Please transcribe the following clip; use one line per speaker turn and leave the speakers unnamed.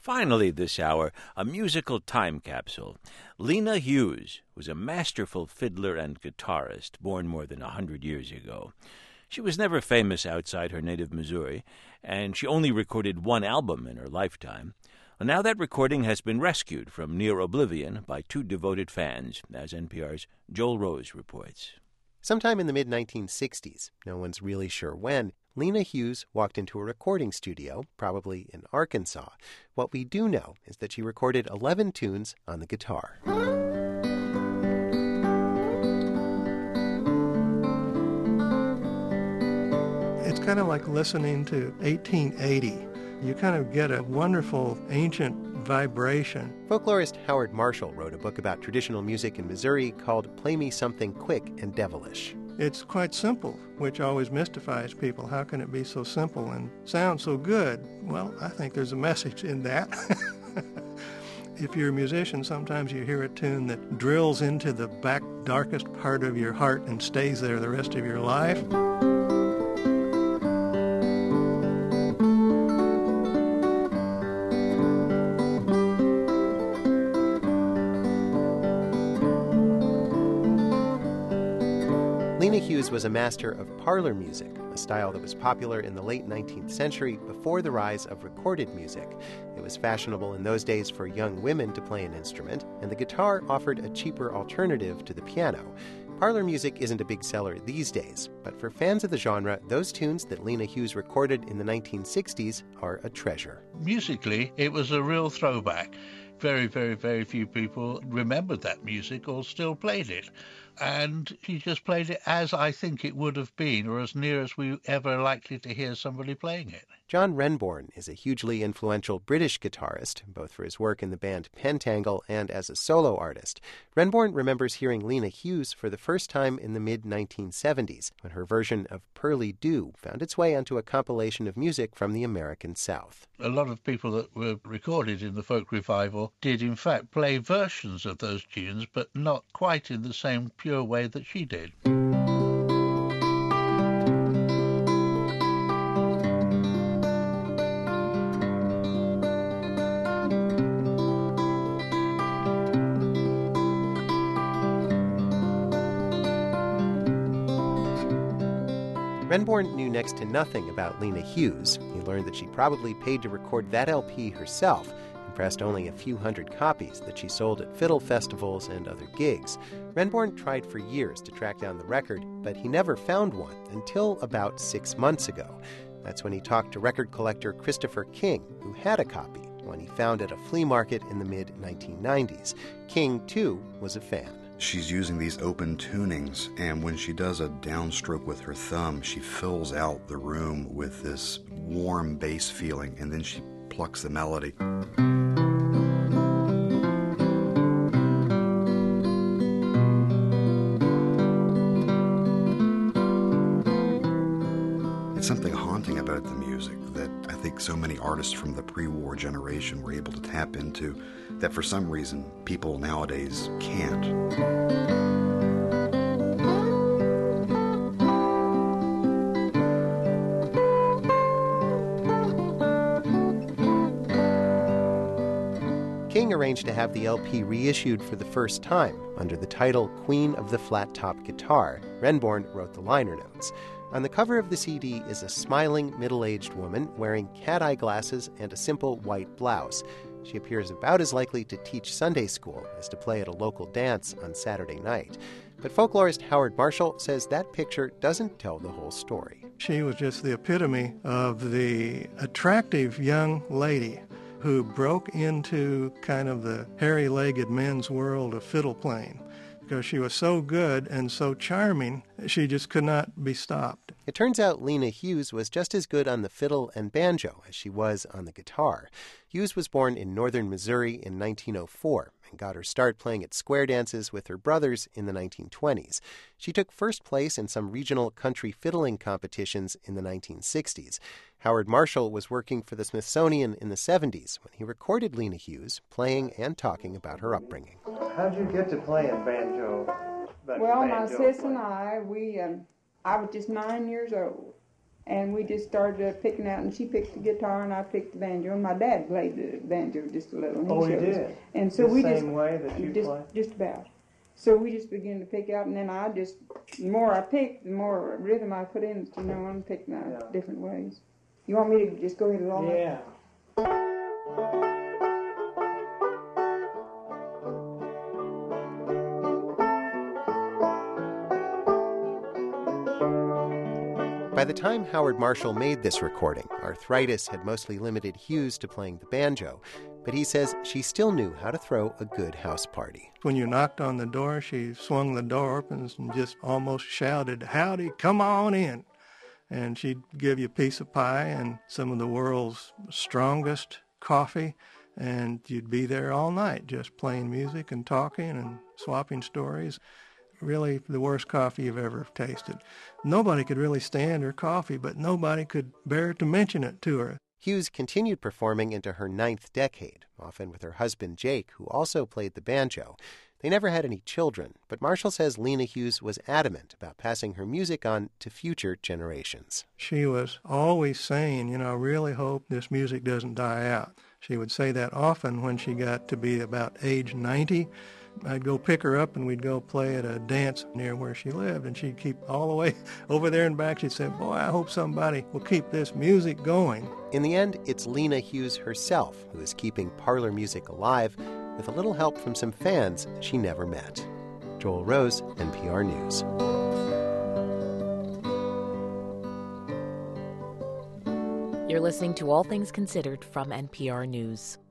Finally, this hour, a musical time capsule. Lena Hughes was a masterful fiddler and guitarist born more than 100 years ago. She was never famous outside her native Missouri, and she only recorded one album in her lifetime. Well, now that recording has been rescued from near oblivion by two devoted fans, as NPR's Joel Rose reports.
Sometime in the mid-1960s, no one's really sure when, Lena Hughes walked into a recording studio, probably in Arkansas. What we do know is that she recorded 11 tunes on the guitar.
It's kind of like listening to 1880. You kind of get a wonderful ancient vibration.
Folklorist Howard Marshall wrote a book about traditional music in Missouri called Play Me Something Quick and Devilish.
It's quite simple, which always mystifies people. How can it be so simple and sound so good? Well, I think there's a message in that. If you're a musician, sometimes you hear a tune that drills into the back darkest part of your heart and stays there the rest of your life.
Lena Hughes was a master of parlor music, a style that was popular in the late 19th century before the rise of recorded music. It was fashionable in those days for young women to play an instrument, and the guitar offered a cheaper alternative to the piano. Parlor music isn't a big seller these days, but for fans of the genre, those tunes that Lena Hughes recorded in the 1960s are a treasure.
Musically, it was a real throwback. Very, very, very few people remembered that music or still played it. And she just played it as I think it would have been, or as near as we ever likely to hear somebody playing it.
John Renbourn is a hugely influential British guitarist, both for his work in the band Pentangle and as a solo artist. Renbourn remembers hearing Lena Hughes for the first time in the mid-1970s, when her version of Pearly Dew found its way onto a compilation of music from the American South.
A lot of people that were recorded in the folk revival did in fact play versions of those tunes, but not quite in the same pure way that she did.
Renbourn knew next to nothing about Lena Hughes. He learned that she probably paid to record that LP herself and pressed only a few hundred copies that she sold at fiddle festivals and other gigs. Renbourn tried for years to track down the record, but he never found one until about 6 months ago. That's when he talked to record collector Christopher King, who had a copy, one he found at a flea market in the mid-1990s. King, too, was a fan.
She's using these open tunings, and when she does a downstroke with her thumb, she fills out the room with this warm bass feeling, and then she plucks the melody. It's something haunting about the music that I think so many artists from the pre-war generation were able to tap into, that for some reason people nowadays can't.
King arranged to have the LP reissued for the first time under the title Queen of the Flat Top Guitar. Renbourn wrote the liner notes. On the cover of the CD is a smiling, middle-aged woman wearing cat-eye glasses and a simple white blouse. She appears about as likely to teach Sunday school as to play at a local dance on Saturday night. But folklorist Howard Marshall says that picture doesn't tell the whole story.
She was just the epitome of the attractive young lady who broke into kind of the hairy-legged men's world of fiddle playing. Because she was so good and so charming, she just could not be stopped.
It turns out Lena Hughes was just as good on the fiddle and banjo as she was on the guitar. Hughes was born in northern Missouri in 1904 and got her start playing at square dances with her brothers in the 1920s. She took first place in some regional country fiddling competitions in the 1960s. Howard Marshall was working for the Smithsonian in the 70s when he recorded Lena Hughes playing and talking about her upbringing.
How'd you get to playing banjo?
Well, my sis and I was just 9 years old, And we just started picking out, and she picked the guitar, and I picked the banjo, and my dad played the banjo just a little.
Oh, he did?
And so
the same way that you play?
Just about. So we just began to pick out, and then the more I picked, the more rhythm I put in, to know and pick my different ways. You want me to just go ahead and all
Yeah.
By the time Howard Marshall made this recording, arthritis had mostly limited Hughes to playing the banjo, but he says she still knew how to throw a good house party.
When you knocked on the door, she swung the door open and just almost shouted, "Howdy, come on in." And she'd give you a piece of pie and some of the world's strongest coffee, and you'd be there all night just playing music and talking and swapping stories. Really the worst coffee you've ever tasted. Nobody could really stand her coffee, but nobody could bear to mention it to her.
Hughes continued performing into her 9th decade, often with her husband Jake, who also played the banjo. They never had any children, but Marshall says Lena Hughes was adamant about passing her music on to future generations.
She was always saying, I really hope this music doesn't die out. She would say that often when she got to be about age 90. I'd go pick her up and we'd go play at a dance near where she lived, and she'd keep all the way over there and back. She'd say, "Boy, I hope somebody will keep this music going."
In the end, it's Lena Hughes herself who is keeping parlor music alive with a little help from some fans she never met. Joel Rose, NPR News.
You're listening to All Things Considered from NPR News.